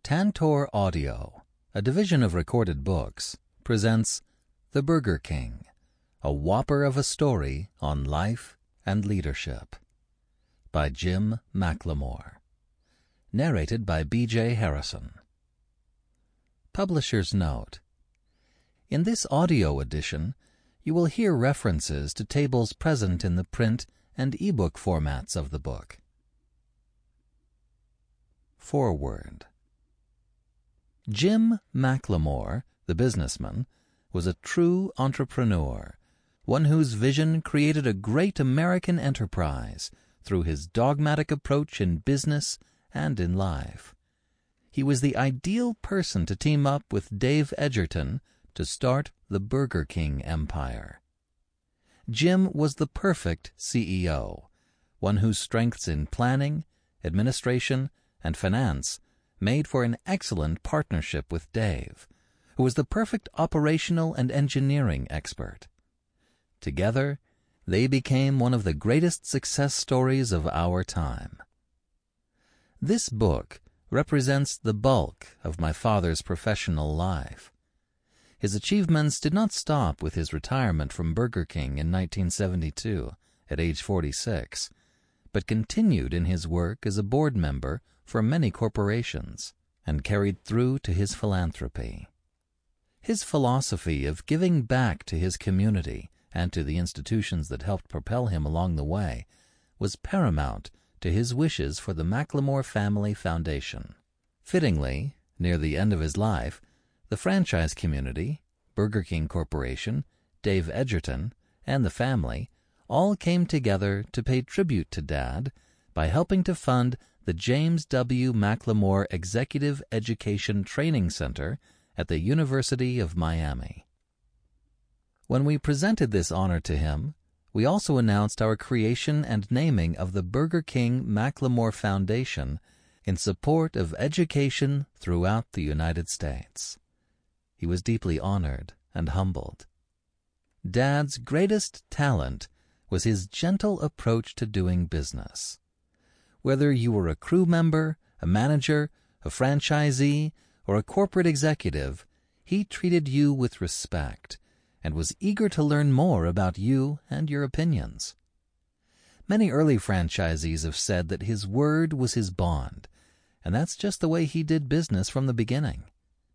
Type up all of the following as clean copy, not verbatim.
Tantor Audio, a division of Recorded Books, presents The Burger King, a whopper of a story on life and leadership, by Jim McLemore. Narrated by B.J. Harrison. Publisher's note: in this audio edition, you will hear references to tables present in the print and ebook formats of the book. Foreword. Jim McLemore, the businessman, was a true entrepreneur, one whose vision created a great American enterprise through his dogmatic approach in business and in life. He was the ideal person to team up with Dave Edgerton to start the Burger King empire. Jim was the perfect CEO, one whose strengths in planning, administration, and finance made for an excellent partnership with Dave, who was the perfect operational and engineering expert. Together, they became one of the greatest success stories of our time. This book represents the bulk of my father's professional life. His achievements did not stop with his retirement from Burger King in 1972 at age 46, but continued in his work as a board member for many corporations and carried through to his philanthropy. His philosophy of giving back to his community and to the institutions that helped propel him along the way was paramount to his wishes for the McLemore Family Foundation. Fittingly, near the end of his life, the franchise community, Burger King Corporation, Dave Edgerton, and the family all came together to pay tribute to Dad by helping to fund the James W. McLemore Executive Education Training Center at the University of Miami. When we presented this honor to him, we also announced our creation and naming of the Burger King McLemore Foundation in support of education throughout the United States. He was deeply honored and humbled. Dad's greatest talent was his gentle approach to doing business. Whether you were a crew member, a manager, a franchisee, or a corporate executive, he treated you with respect and was eager to learn more about you and your opinions. Many early franchisees have said that his word was his bond, and that's just the way he did business from the beginning.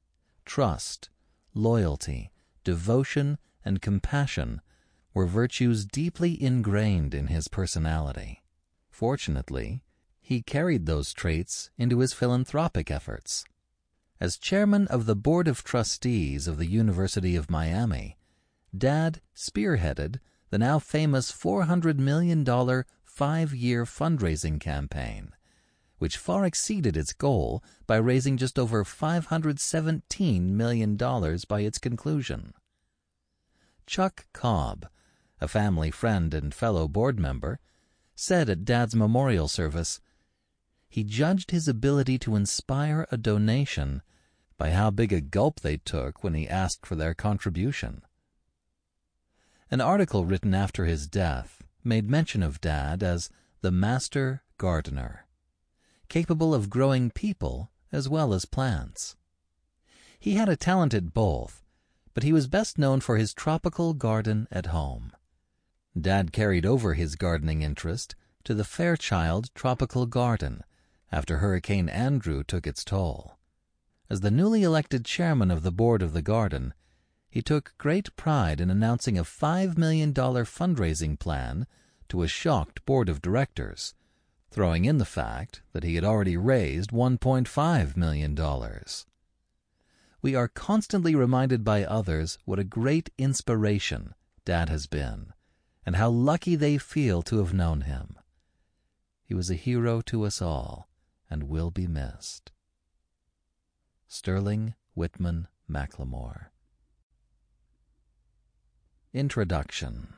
Trust, loyalty, devotion, and compassion were virtues deeply ingrained in his personality. Fortunately, he carried those traits into his philanthropic efforts. As chairman of the Board of Trustees of the University of Miami, Dad spearheaded the now famous $400 million 5-year fundraising campaign, which far exceeded its goal by raising just over $517 million by its conclusion. Chuck Cobb, a family friend and fellow board member, said at Dad's memorial service, he judged his ability to inspire a donation by how big a gulp they took when he asked for their contribution. An article written after his death made mention of Dad as the master gardener, capable of growing people as well as plants. He had a talent at both, but he was best known for his tropical garden at home. Dad carried over his gardening interest to the Fairchild Tropical Garden after Hurricane Andrew took its toll. As the newly elected chairman of the board of the garden, he took great pride in announcing a $5 million fundraising plan to a shocked board of directors, throwing in the fact that he had already raised $1.5 million. We are constantly reminded by others what a great inspiration Dad has been, and how lucky they feel to have known him. He was a hero to us all, and will be missed. Sterling Whitman McLemore. Introduction.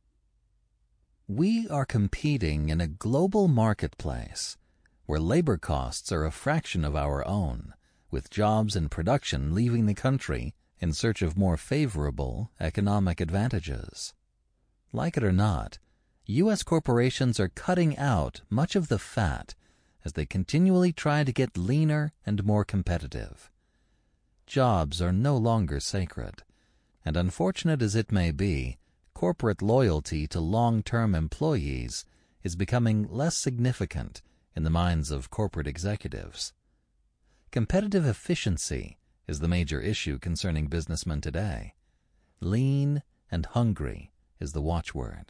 We are competing in a global marketplace where labor costs are a fraction of our own, with jobs and production leaving the country in search of more favorable economic advantages. Like it or not, U.S. corporations are cutting out much of the fat as they continually try to get leaner and more competitive. Jobs are no longer sacred, and unfortunate as it may be, corporate loyalty to long-term employees is becoming less significant in the minds of corporate executives. Competitive efficiency is the major issue concerning businessmen today. Lean and hungry is the watchword.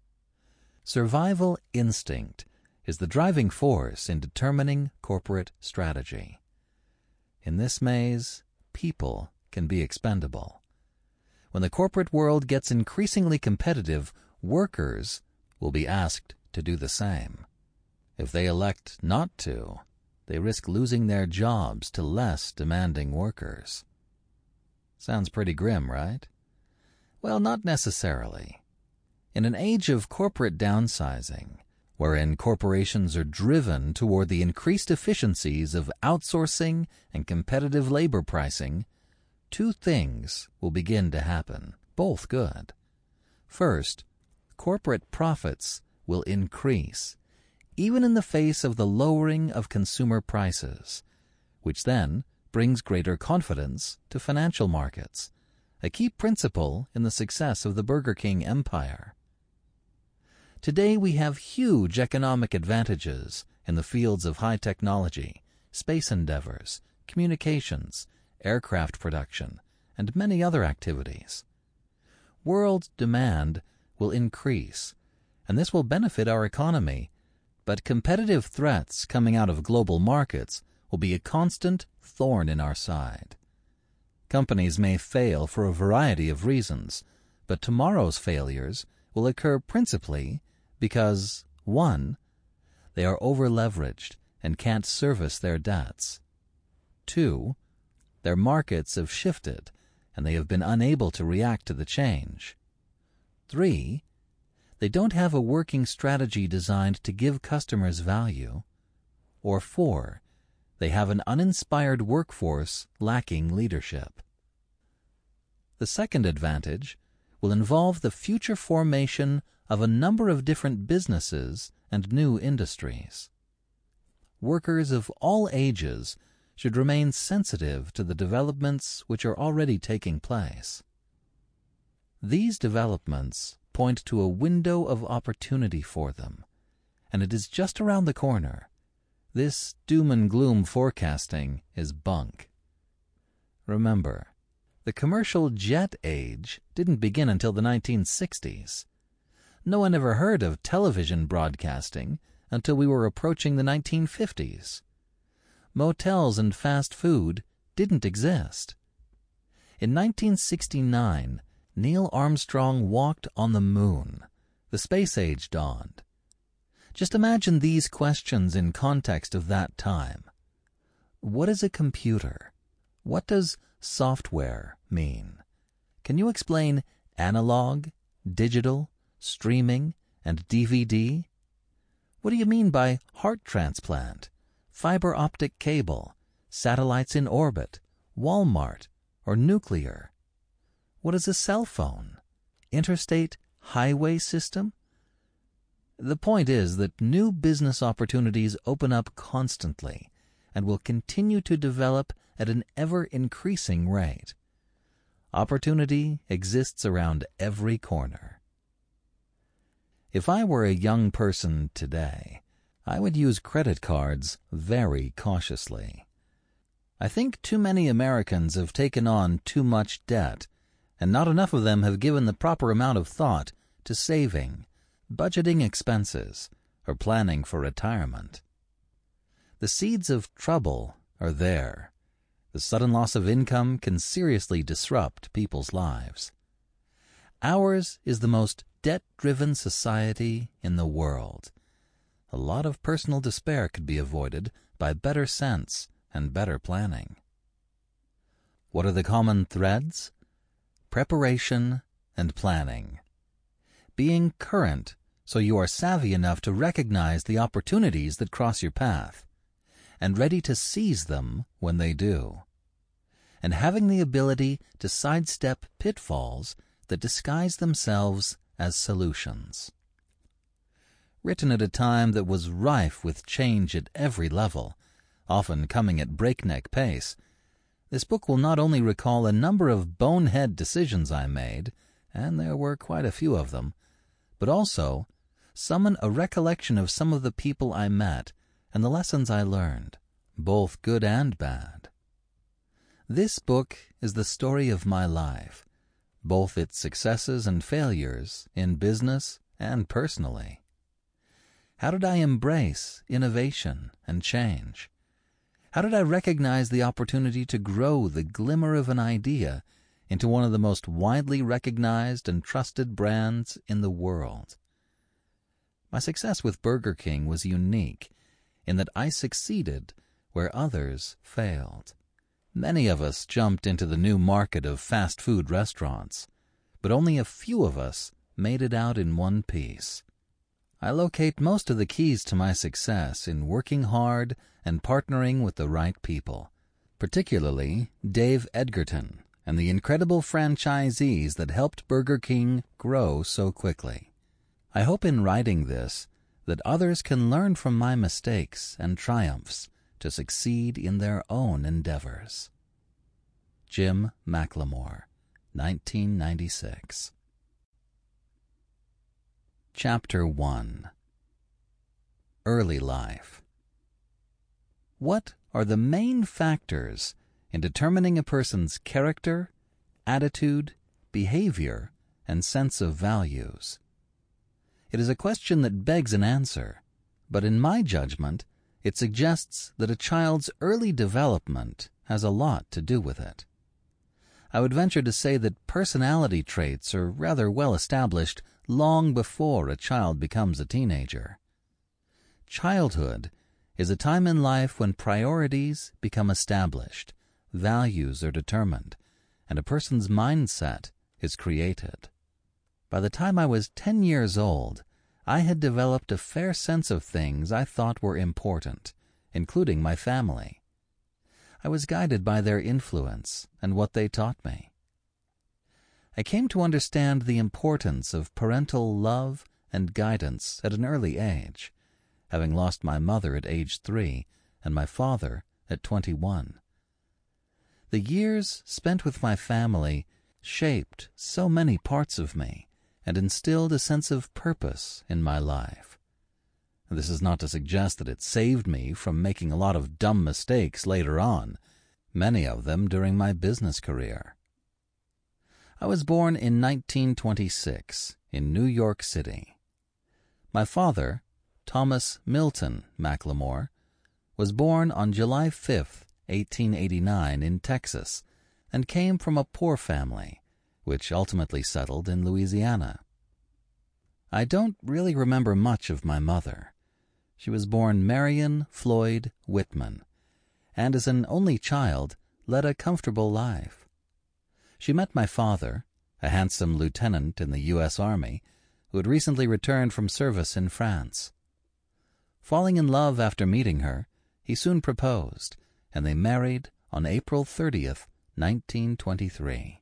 Survival instinct is the driving force in determining corporate strategy. In this maze, people can be expendable. When the corporate world gets increasingly competitive, workers will be asked to do the same. If they elect not to, they risk losing their jobs to less demanding workers. Sounds pretty grim, right? Well, not necessarily. In an age of corporate downsizing, wherein corporations are driven toward the increased efficiencies of outsourcing and competitive labor pricing, two things will begin to happen, both good. First, corporate profits will increase, even in the face of the lowering of consumer prices, which then brings greater confidence to financial markets, a key principle in the success of the Burger King empire. Today we have huge economic advantages in the fields of high technology, space endeavors, communications, aircraft production, and many other activities. World demand will increase, and this will benefit our economy, but competitive threats coming out of global markets will be a constant thorn in our side. Companies may fail for a variety of reasons, but tomorrow's failures will occur principally because, 1, they are over-leveraged and can't service their debts. 2, their markets have shifted and they have been unable to react to the change. 3, they don't have a working strategy designed to give customers value. Or 4, they have an uninspired workforce lacking leadership. The second advantage will involve the future formation of a number of different businesses and new industries. Workers of all ages should remain sensitive to the developments which are already taking place. These developments point to a window of opportunity for them, and it is just around the corner. This doom and gloom forecasting is bunk. Remember, the commercial jet age didn't begin until the 1960s. No one ever heard of television broadcasting until we were approaching the 1950s. Motels and fast food didn't exist. In 1969, Neil Armstrong walked on the moon. The space age dawned. Just imagine these questions in context of that time. What is a computer? What does software mean? Can you explain analog, digital, streaming, and DVD? What do you mean by heart transplant, fiber optic cable, satellites in orbit, Walmart, or nuclear? What is a cell phone? Interstate highway system? The point is that new business opportunities open up constantly and will continue to develop at an ever-increasing rate. Opportunity exists around every corner. If I were a young person today, I would use credit cards very cautiously. I think too many Americans have taken on too much debt, and not enough of them have given the proper amount of thought to saving, budgeting expenses, or planning for retirement. The seeds of trouble are there. The sudden loss of income can seriously disrupt people's lives. Ours is the most debt-driven society in the world. A lot of personal despair could be avoided by better sense and better planning. What are the common threads? Preparation and planning. Being current so you are savvy enough to recognize the opportunities that cross your path, and ready to seize them when they do. And having the ability to sidestep pitfalls that disguise themselves as solutions. Written at a time that was rife with change at every level, often coming at breakneck pace, this book will not only recall a number of bonehead decisions I made, and there were quite a few of them, but also summon a recollection of some of the people I met and the lessons I learned, both good and bad. This book is the story of my life, both its successes and failures in business and personally. How did I embrace innovation and change? How did I recognize the opportunity to grow the glimmer of an idea into one of the most widely recognized and trusted brands in the world? My success with Burger King was unique in that I succeeded where others failed. Many of us jumped into the new market of fast food restaurants, but only a few of us made it out in one piece. I locate most of the keys to my success in working hard and partnering with the right people, particularly Dave Edgerton and the incredible franchisees that helped Burger King grow so quickly. I hope in writing this that others can learn from my mistakes and triumphs to succeed in their own endeavors. Jim McLemore, 1996. Chapter 1. Early Life. What are the main factors in determining a person's character, attitude, behavior, and sense of values? It is a question that begs an answer, but in my judgment, it suggests that a child's early development has a lot to do with it. I would venture to say that personality traits are rather well established long before a child becomes a teenager. Childhood is a time in life when priorities become established, values are determined, and a person's mindset is created. By the time I was 10 years old, I had developed a fair sense of things I thought were important, including my family. I was guided by their influence and what they taught me. I came to understand the importance of parental love and guidance at an early age, having lost my mother at age 3 and my father at 21. The years spent with my family shaped so many parts of me and instilled a sense of purpose in my life. This is not to suggest that it saved me from making a lot of dumb mistakes later on, many of them during my business career. I was born in 1926 in New York City. My father, Thomas Milton McLemore, was born on July 5, 1889 in Texas, and came from a poor family, which ultimately settled in Louisiana. I don't really remember much of my mother. She was born Marion Floyd Whitman, and as an only child, led a comfortable life. She met my father, a handsome lieutenant in the U.S. Army, who had recently returned from service in France. Falling in love after meeting her, he soon proposed, and they married on April 30th, 1923.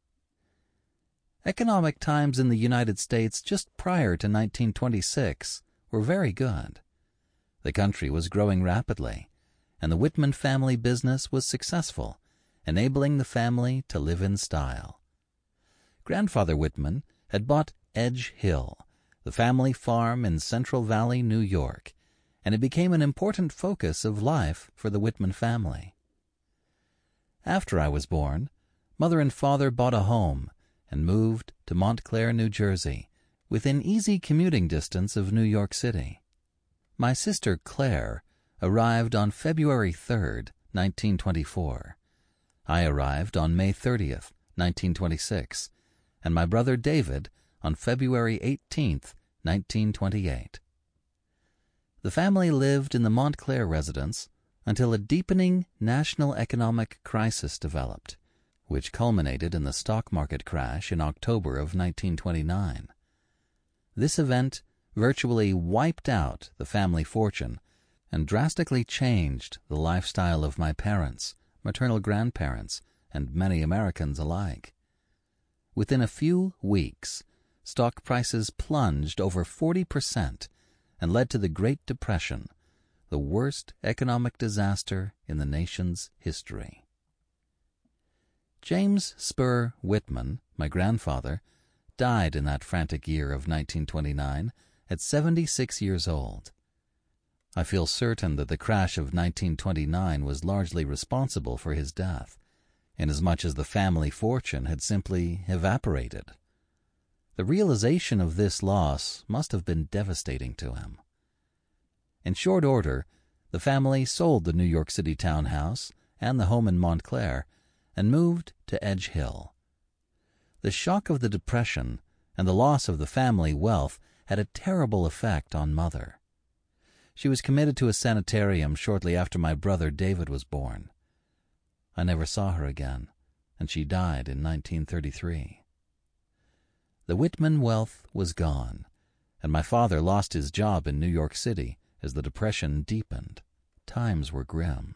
Economic times in the United States just prior to 1926 were very good. The country was growing rapidly, and the Whitman family business was successful, enabling the family to live in style. Grandfather Whitman had bought Edge Hill, the family farm in Central Valley, New York, and it became an important focus of life for the Whitman family. After I was born, Mother and Father bought a home and moved to Montclair, New Jersey, within easy commuting distance of New York City. My sister Claire arrived on February 3rd, 1924. I arrived on May 30th, 1926, and my brother David on February 18th, 1928. The family lived in the Montclair residence until a deepening national economic crisis developed, which culminated in the stock market crash in October of 1929. This event virtually wiped out the family fortune and drastically changed the lifestyle of my parents, maternal grandparents, and many Americans alike. Within a few weeks, stock prices plunged over 40%, and led to the Great Depression, the worst economic disaster in the nation's history. James Spur Whitman, my grandfather, died in that frantic year of 1929 at 76 years old. I feel certain that the crash of 1929 was largely responsible for his death, inasmuch as the family fortune had simply evaporated. The realization of this loss must have been devastating to him. In short order, the family sold the New York City townhouse and the home in Montclair and moved to Edge Hill. The shock of the Depression and the loss of the family wealth had a terrible effect on Mother. She was committed to a sanitarium shortly after my brother David was born. I never saw her again, and she died in 1933. The Whitman wealth was gone, and my father lost his job in New York City as the Depression deepened. Times were grim.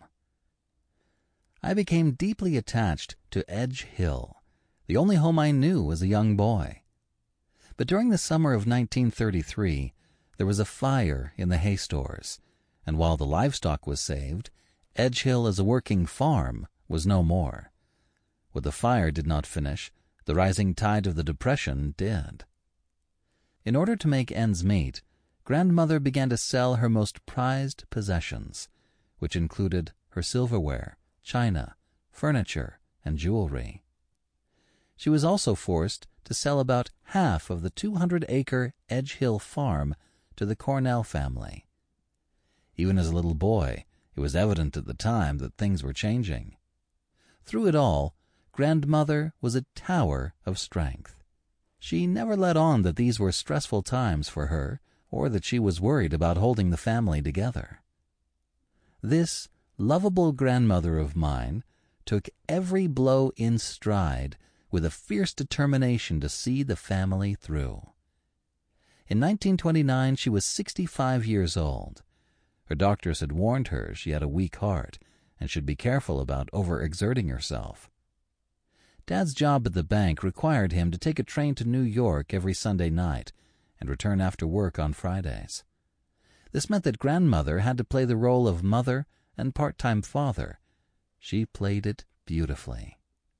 I became deeply attached to Edge Hill, the only home I knew as a young boy. But during the summer of 1933, there was a fire in the hay stores, and while the livestock was saved, Edge Hill as a working farm was no more. What the fire did not finish, the rising tide of the Depression did. In order to make ends meet, Grandmother began to sell her most prized possessions, which included her silverware, china, furniture, and jewelry. She was also forced to sell about half of the 200-acre Edge Hill farm to the Cornell family. Even as a little boy, it was evident at the time that things were changing. Through it all, Grandmother was a tower of strength. She never let on that these were stressful times for her, or that she was worried about holding the family together. This lovable grandmother of mine took every blow in stride with a fierce determination to see the family through. In 1929, she was 65 years old. Her doctors had warned her she had a weak heart and should be careful about overexerting herself. Dad's job at the bank required him to take a train to New York every Sunday night and return after work on Fridays. This meant that Grandmother had to play the role of mother and part-time father. She played it beautifully.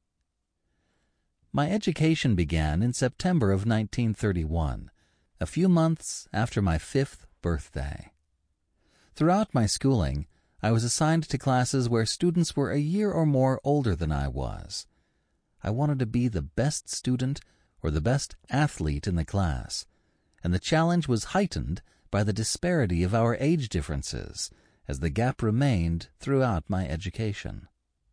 My education began in September of 1931, a few months after my 5th birthday. Throughout my schooling, I was assigned to classes where students were a year or more older than I was. I wanted to be the best student or the best athlete in the class, and the challenge was heightened by the disparity of our age differences, as the gap remained throughout my education.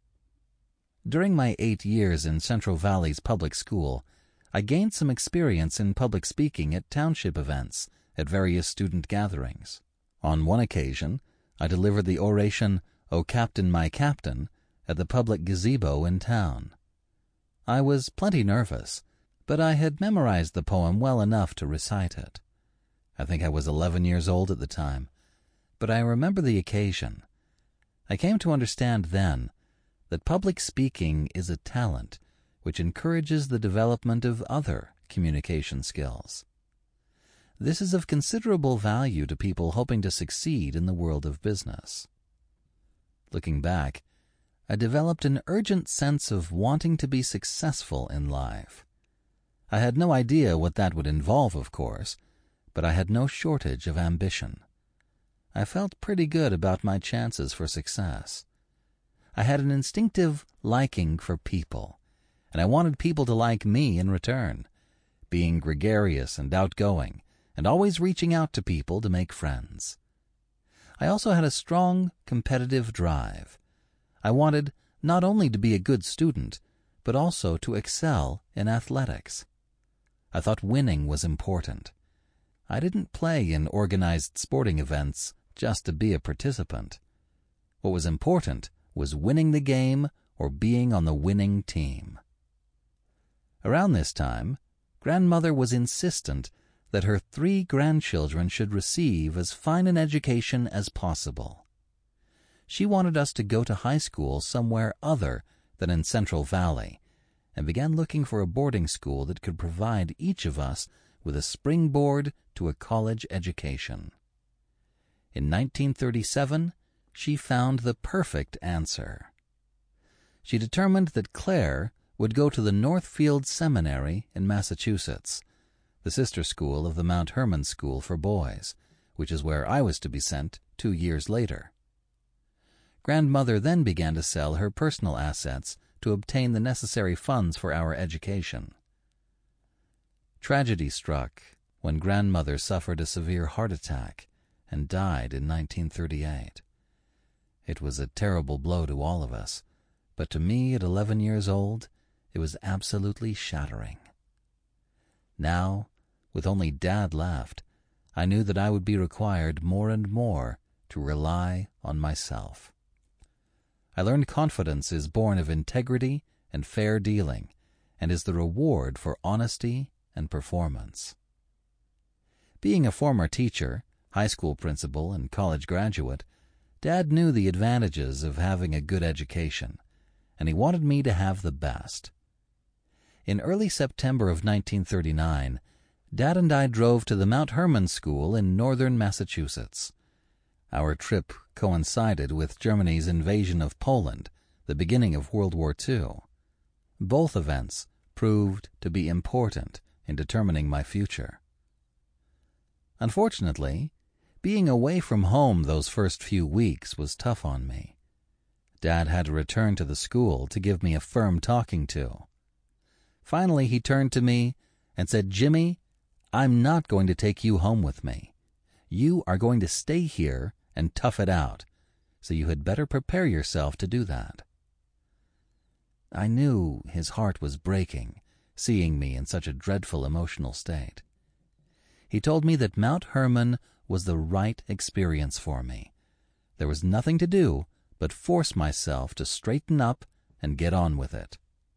During my 8 years in Central Valley's public school, I gained some experience in public speaking at township events at various student gatherings. On one occasion, I delivered the oration, "O Captain, My Captain," at the public gazebo in town. I was plenty nervous, but I had memorized the poem well enough to recite it. I think I was 11 years old at the time, but I remember the occasion. I came to understand then that public speaking is a talent which encourages the development of other communication skills. This is of considerable value to people hoping to succeed in the world of business. Looking back, I developed an urgent sense of wanting to be successful in life. I had no idea what that would involve, of course, but I had no shortage of ambition. I felt pretty good about my chances for success. I had an instinctive liking for people, and I wanted people to like me in return, being gregarious and outgoing, and always reaching out to people to make friends. I also had a strong competitive drive. I wanted not only to be a good student, but also to excel in athletics. I thought winning was important. I didn't play in organized sporting events just to be a participant. What was important was winning the game or being on the winning team. Around this time, Grandmother was insistent that her 3 grandchildren should receive as fine an education as possible. She wanted us to go to high school somewhere other than in Central Valley, and began looking for a boarding school that could provide each of us with a springboard to a college education. In 1937, she found the perfect answer. She determined that Claire would go to the Northfield Seminary in Massachusetts, the sister school of the Mount Hermon School for Boys, which is where I was to be sent 2 years later. Grandmother then began to sell her personal assets to obtain the necessary funds for our education. Tragedy struck when grandmother suffered a severe heart attack and died in 1938. It was a terrible blow to all of us, but to me at 11 years old, it was absolutely shattering. Now, with only Dad left, I knew that I would be required more and more to rely on myself. I learned confidence is born of integrity and fair dealing, and is the reward for honesty and performance. Being a former teacher, high school principal, and college graduate, Dad knew the advantages of having a good education, and he wanted me to have the best. In early September of 1939, Dad and I drove to the Mount Hermon School in northern Massachusetts. Our trip coincided with Germany's invasion of Poland, the beginning of World War II. Both events proved to be important in determining my future. Unfortunately, being away from home those first few weeks was tough on me. Dad had to return to the school to give me a firm talking to. Finally, he turned to me and said, "Jimmy, I'm not going to take you home with me. You are going to stay here and tough it out, so you had better prepare yourself to do that." I knew his heart was breaking, seeing me in such a dreadful emotional state. He told me that Mount Hermon was the right experience for me. There was nothing to do but force myself to straighten up and get on with it.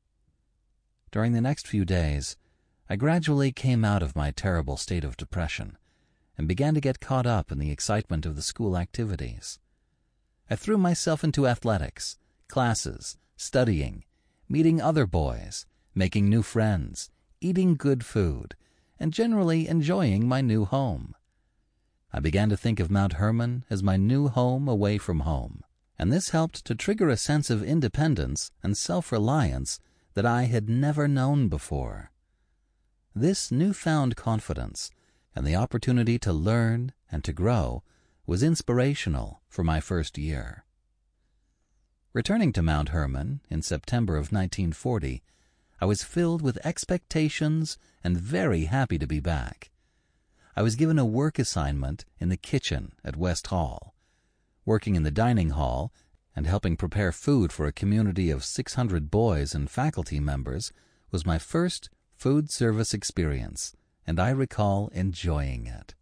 During the next few days, I gradually came out of my terrible state of depression and began to get caught up in the excitement of the school activities. I threw myself into athletics, classes, studying, meeting other boys, making new friends, eating good food, and generally enjoying my new home. I began to think of Mount Hermon as my new home away from home, and this helped to trigger a sense of independence and self-reliance that I had never known before. This newfound confidence and the opportunity to learn and to grow was inspirational for my first year. Returning to Mount Hermon in September of 1940, I was filled with expectations and very happy to be back. I was given a work assignment in the kitchen at West Hall. Working in the dining hall and helping prepare food for a community of 600 boys and faculty members was my first food service experience, and I recall enjoying it.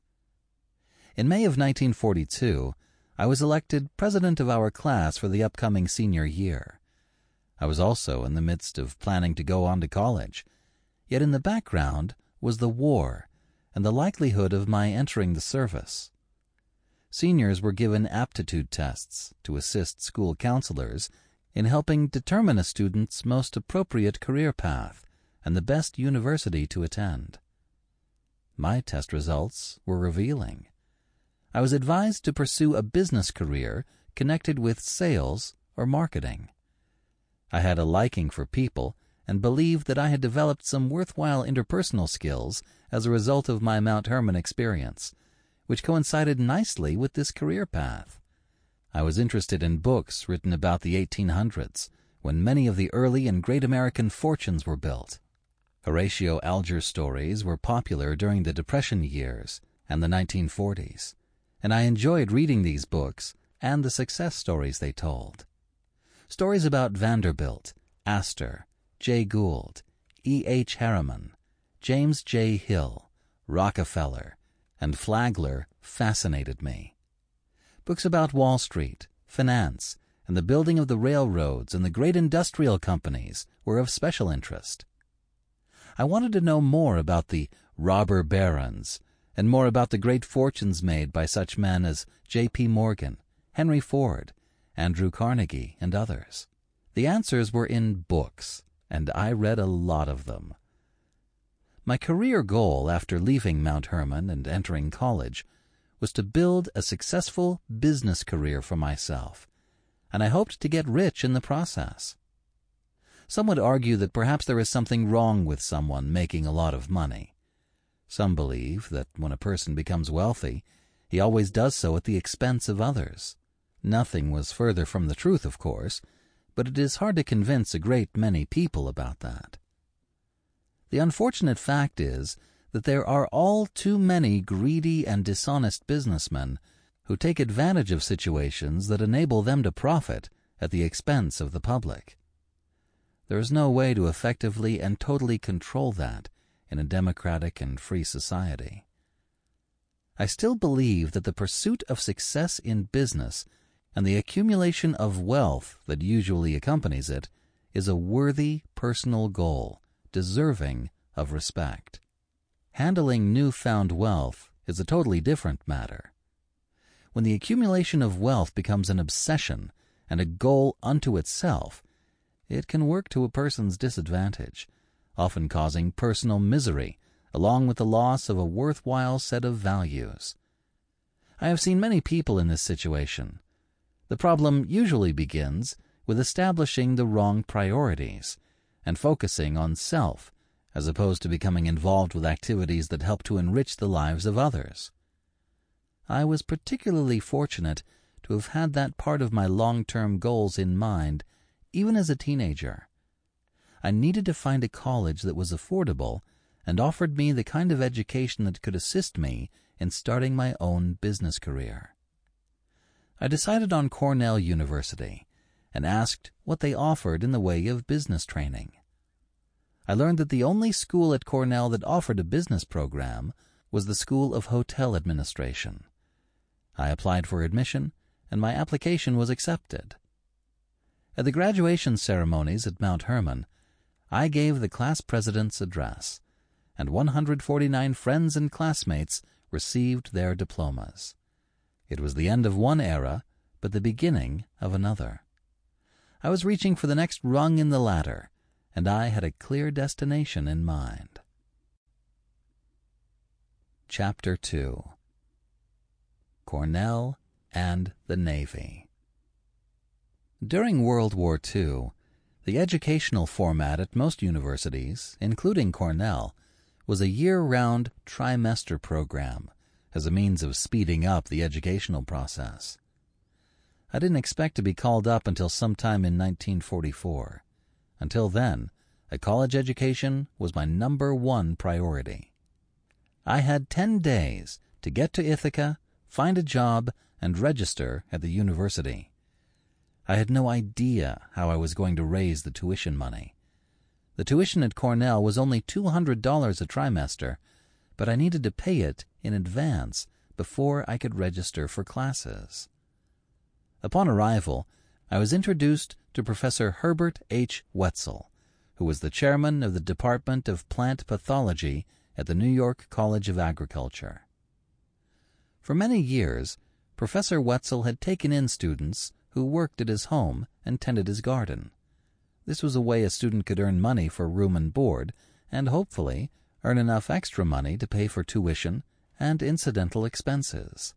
In May of 1942, I was elected president of our class for the upcoming senior year. I was also in the midst of planning to go on to college, yet in the background was the war and the likelihood of my entering the service. Seniors were given aptitude tests to assist school counselors in helping determine a student's most appropriate career path and the best university to attend. My test results were revealing. I was advised to pursue a business career connected with sales or marketing. I had a liking for people and believed that I had developed some worthwhile interpersonal skills as a result of my Mount Hermon experience, which coincided nicely with this career path. I was interested in books written about the 1800s, when many of the early and great American fortunes were built. Horatio Alger's stories were popular during the Depression years and the 1940s, and I enjoyed reading these books and the success stories they told. Stories about Vanderbilt, Astor, Jay Gould, E. H. Harriman, James J. Hill, Rockefeller, and Flagler fascinated me. Books about Wall Street, finance, and the building of the railroads and the great industrial companies were of special interest. I wanted to know more about the robber barons and more about the great fortunes made by such men as J.P. Morgan, Henry Ford, Andrew Carnegie, and others. The answers were in books, and I read a lot of them. My career goal after leaving Mount Hermon and entering college was to build a successful business career for myself, and I hoped to get rich in the process. Some would argue that perhaps there is something wrong with someone making a lot of money. Some believe that when a person becomes wealthy, he always does so at the expense of others. Nothing was further from the truth, of course, but it is hard to convince a great many people about that. The unfortunate fact is that there are all too many greedy and dishonest businessmen who take advantage of situations that enable them to profit at the expense of the public. There is no way to effectively and totally control that in a democratic and free society. I still believe that the pursuit of success in business and the accumulation of wealth that usually accompanies it is a worthy personal goal, deserving of respect. Handling newfound wealth is a totally different matter. When the accumulation of wealth becomes an obsession and a goal unto itself, it can work to a person's disadvantage, often causing personal misery, along with the loss of a worthwhile set of values. I have seen many people in this situation. The problem usually begins with establishing the wrong priorities and focusing on self, as opposed to becoming involved with activities that help to enrich the lives of others. I was particularly fortunate to have had that part of my long-term goals in mind even as a teenager. I needed to find a college that was affordable and offered me the kind of education that could assist me in starting my own business career. I decided on Cornell University and asked what they offered in the way of business training. I learned that the only school at Cornell that offered a business program was the School of Hotel Administration. I applied for admission, and my application was accepted. At the graduation ceremonies at Mount Hermon, I gave the class president's address, and 149 friends and classmates received their diplomas. It was the end of one era, but the beginning of another. I was reaching for the next rung in the ladder, and I had a clear destination in mind. Chapter 2. Cornell and the Navy. During World War II, the educational format at most universities, including Cornell, was a year-round trimester program as a means of speeding up the educational process. I didn't expect to be called up until sometime in 1944. Until then, a college education was my number one priority. I had 10 days to get to Ithaca, find a job, and register at the university. I had no idea how I was going to raise the tuition money. The tuition at Cornell was only $200 a trimester, but I needed to pay it in advance before I could register for classes. Upon arrival, I was introduced to Professor Herbert H. Wetzel, who was the chairman of the Department of Plant Pathology at the New York College of Agriculture. For many years, Professor Wetzel had taken in students who worked at his home and tended his garden. This was a way a student could earn money for room and board, and hopefully earn enough extra money to pay for tuition and incidental expenses.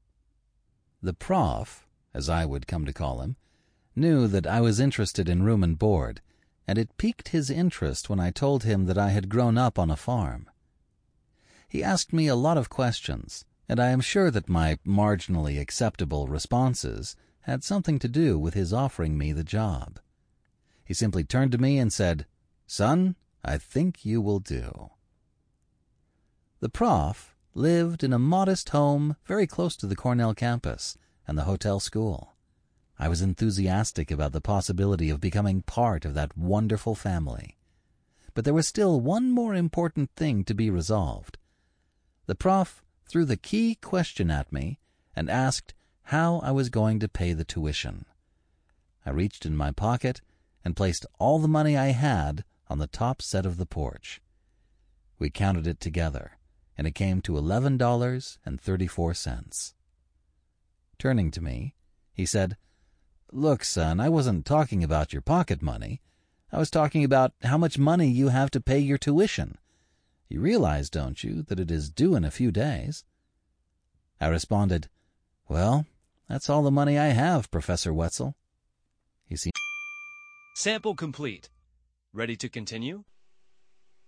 The prof, as I would come to call him, knew that I was interested in room and board, and it piqued his interest when I told him that I had grown up on a farm. He asked me a lot of questions, and I am sure that my marginally acceptable responses had something to do with his offering me the job. He simply turned to me and said, "Son, I think you will do." The prof lived in a modest home very close to the Cornell campus and the hotel school. I was enthusiastic about the possibility of becoming part of that wonderful family. But there was still one more important thing to be resolved. The prof threw the key question at me and asked how I was going to pay the tuition. I reached in my pocket and placed all the money I had on the top set of the porch. We counted it together, and it came to $11.34. Turning to me, he said, "Look, son, I wasn't talking about your pocket money. I was talking about how much money you have to pay your tuition. You realize, don't you, that it is due in a few days?" I responded, "Well, that's all the money I have, Professor Wetzel." He seemed Sample complete. Ready to continue?